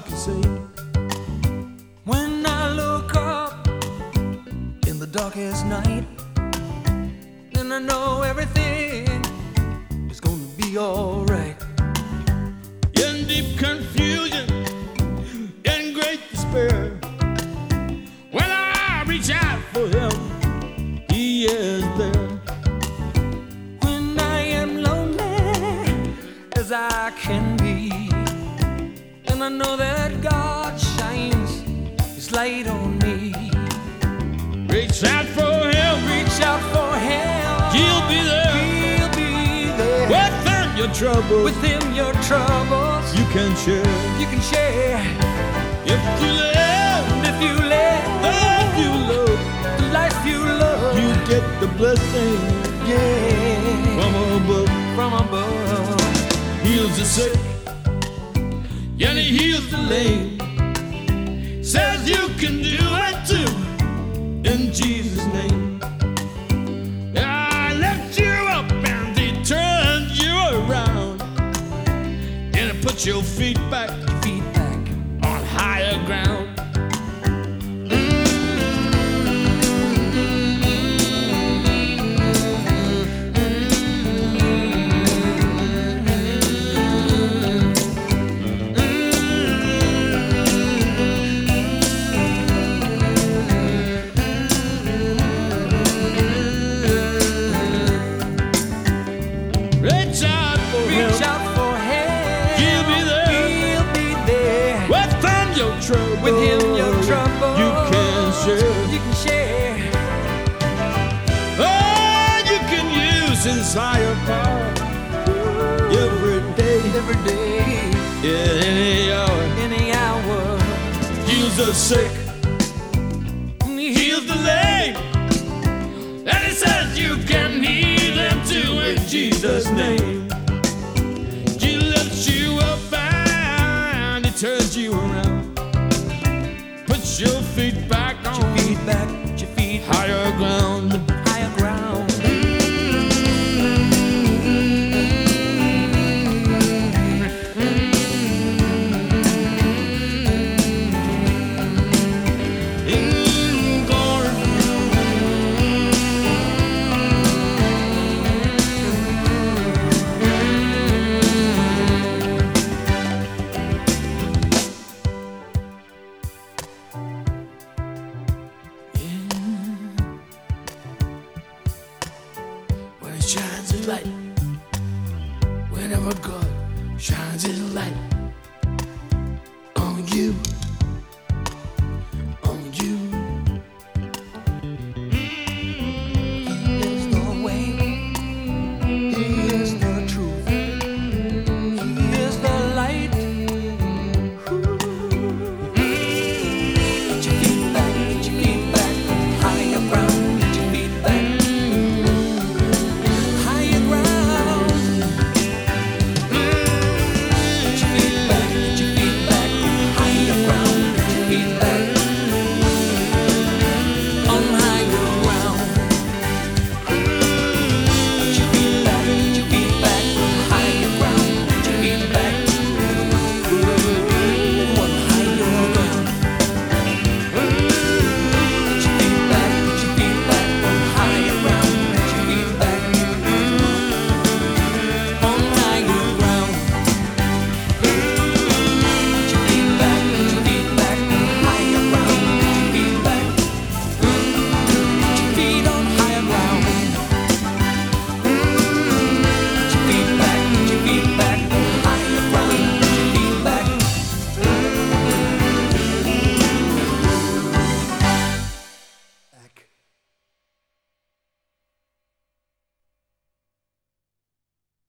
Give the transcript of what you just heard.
could say. When I look up in the darkest night, then I know everything is gonna be alright. In deep confusion, in great despair, when I reach out for him, he is there. When I am lonely as I can be, and I know that God shines his light on me. Reach out for him, Reach out for him, he'll be there. he'll be there. Within your trouble, With him your troubles you can share. you can share. If you live, And if you live if you love, the life you love, you get the blessing yeah, from above. from above. Heals the sick, and he heals the lame. Says you can do it too, in Jesus' name. I lift you up and he turns you around, and he puts your feet back Feedback. on higher ground. Reach out for him, Reach out for him, he'll be there. he'll be there. Within your trouble, With him your trouble you can share. you can share. Oh, you can use his higher power every day, Every day, in any hour. any hour. Heals the sick, heals the lame, and he says you can heal them too in Jesus' name. He lifts you up and he turns you around, puts your feet back on Feedback, put your feet higher ground. higher ground. When he shines his light, whenever God shines his light on you.